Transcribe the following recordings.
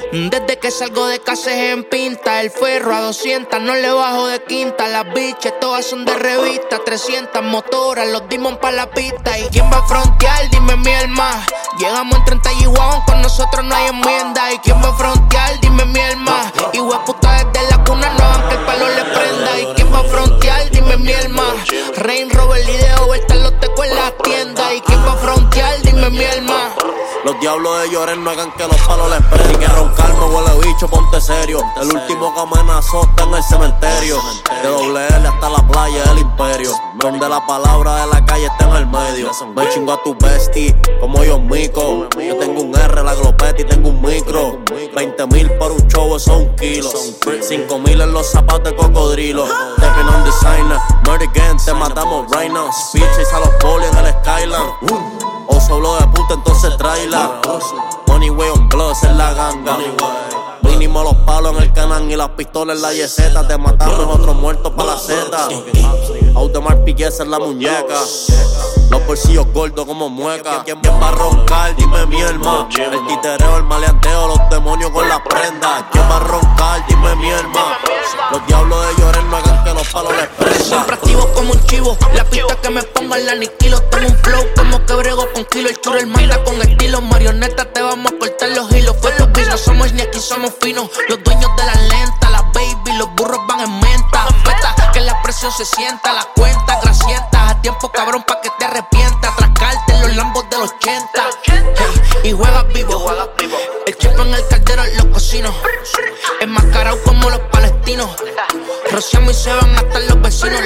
Desde que salgo de casa es en pinta. El ferro a 200, no le bajo de quinta. Las biches todas son de revista. 300 motoras, los dimos pa' la pista. ¿Y quién va a frontear? Dime mi alma. Llegamos en 30 y guau, con nosotros no hay enmienda. ¿Y quién va a frontear? Dime mi alma. Y puta desde la cuna no hagan que el palo le prenda. ¿Y quién va a frontear? Dime mi alma. Rain, Robert, Lideo, Bertal, los tecos en la tienda. ¿Y quién va a frontear? Dime mi alma. Los diablos de llorar no hagan que los palos les prenden. Hay que roncarme, huele bicho, ponte serio. El último que amenazó está en el cementerio. De doble L hasta la playa del imperio, donde la palabra de la calle está en el medio. Me chingo a tu bestie, como yo mico. Yo tengo un R, la glopeta y tengo un micro. 20,000 por un show, eso es un kilo. 5,000 en los zapatos de cocodrilo. Stepping on designer, murder again, te matamos right now. Speeches a los polis en el Skyline. O solo de puta, entonces tráela. Money way on blood, esa es la ganga. Mínimo los palos en el canal y las pistolas en la yeseta. Te matamos otros muertos pa' la Z. Audemars Piguet en la muñeca. Los bolsillos gordos como mueca. ¿Quién va a roncar? Dime mi hermano. El titereo, el maleanteo, los demonios con las prendas. ¿Quién va a roncar? Dime mi hermano. Los diablos de llorar no hagan que los palos les prendan. Siempre activo como un chivo. La pista que me pongan la aniquilo. Tengo un flow como que brego con kilo. El churro, el manda con estilo. Marioneta, te vamos a cortar los hilos. Fue los bis, no somos ni aquí, somos finos. Los dueños de la lenta, las baby, los burros van en menta. Feta, que la presión se sienta. Las cuentas grasientas. A tiempo cabrón pa' que te arrepientas. Trascarte en los lambos del 80. Hey, y juegas vivo. El chip en el caldero lo cocino. Enmascarado como los palestinos. Rociamos y se van hasta los vecinos.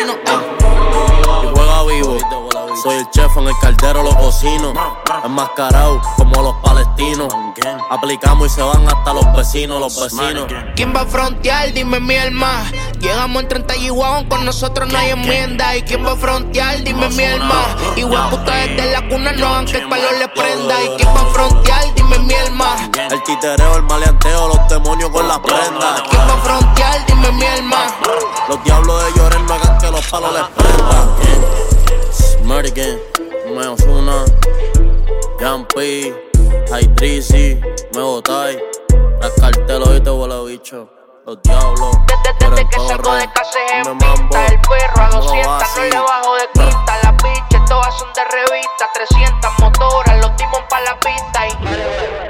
Y juega vivo. Soy el chef en el caldero, los cocino. Enmascarado como los palestinos. Aplicamos y se van hasta los vecinos, ¿Quién va a frontear? Dime mi alma. Llegamos en 30 y guau, con nosotros no hay enmienda. ¿Y quién va a frontear? Dime mi alma. Y puta desde la cuna no hagan que el palo le prenda. ¿Y quién va a frontear? Dime mi alma. El titereo, el maleanteo, los demonios con las prendas. ¿Quién va a frontear? Dime mi alma. Los diablos de llorar no hagan que los palos les prendan. Murder, me Ozuna, Jumpy, High Trizy, me botáis. Las cartelos y te huele bicho. Los diablos, desde que salgo de casa es en pinta. El perro a 200, no le bajo de quinta. Las biches todas son de revista. 300 motoras, los dimos pa' la pista.